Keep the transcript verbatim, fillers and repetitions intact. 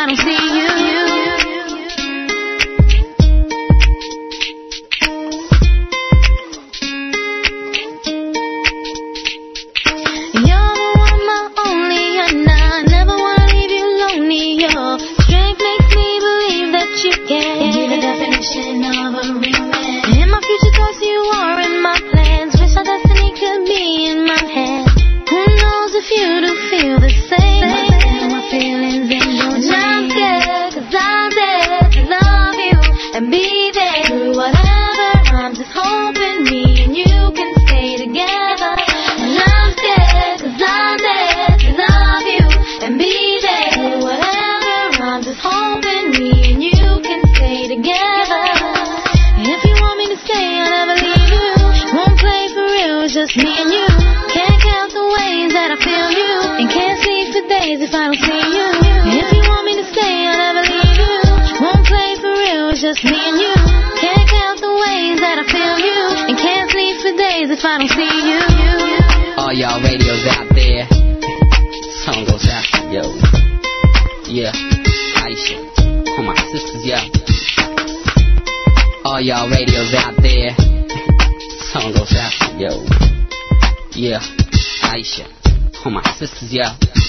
I don't see you. Just me and you. Can't count the ways that I feel you, and can't sleep for days if I don't see you. If you want me to stay, I'll never leave you. Won't play for real, it's just me and you. Can't count the ways that I feel you, and can't sleep for days if I don't see you. All y'all radios out there, song goes out to yo. Yeah, Aisha, all my sisters, yo. All y'all radios out there, song goes out to yo. Yeah, Aisha, all my sisters, yo.